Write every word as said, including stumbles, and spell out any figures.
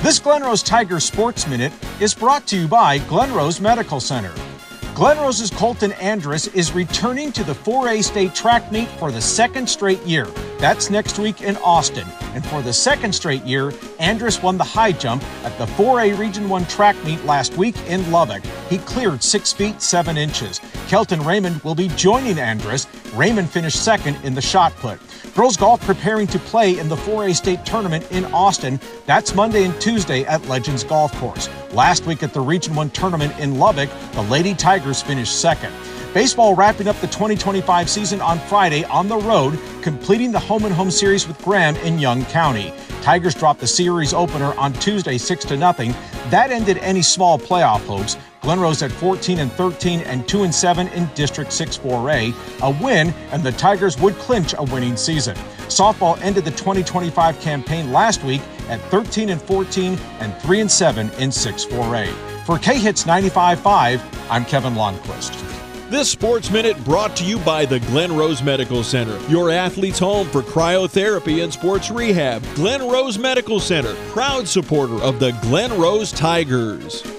This Glen Rose Tigers Sports Minute is brought to you by Glen Rose Medical Center. Glen Rose's Colton Andrus is returning to the four A state track meet for the second straight year. That's next week in Austin. And for the second straight year, Andrus won the high jump at the four A Region one track meet last week in Lubbock. He cleared six feet seven inches. Kelton Raymond will be joining Andrus. Raymond finished second in the shot put. Girls golf preparing to play in the four A state tournament in Austin. That's Monday and Tuesday at Legends Golf Course. Last week at the Region one tournament in Lubbock, the Lady Tigers finished second. Baseball wrapping up the twenty twenty-five season on Friday on the road, completing the home and home series with Graham in Young County. Tigers dropped the series opener on Tuesday six to nothing. That ended any small playoff hopes. Glen Rose at fourteen and thirteen and two and seven in District six four A. A win and the Tigers would clinch a winning season. Softball ended the twenty twenty-five campaign last week at thirteen and fourteen and three and seven in six four A. For K-Hits ninety-five point five, I'm Kevin Lundquist. This Sports Minute brought to you by the Glen Rose Medical Center, your athlete's home for cryotherapy and sports rehab. Glen Rose Medical Center, proud supporter of the Glen Rose Tigers.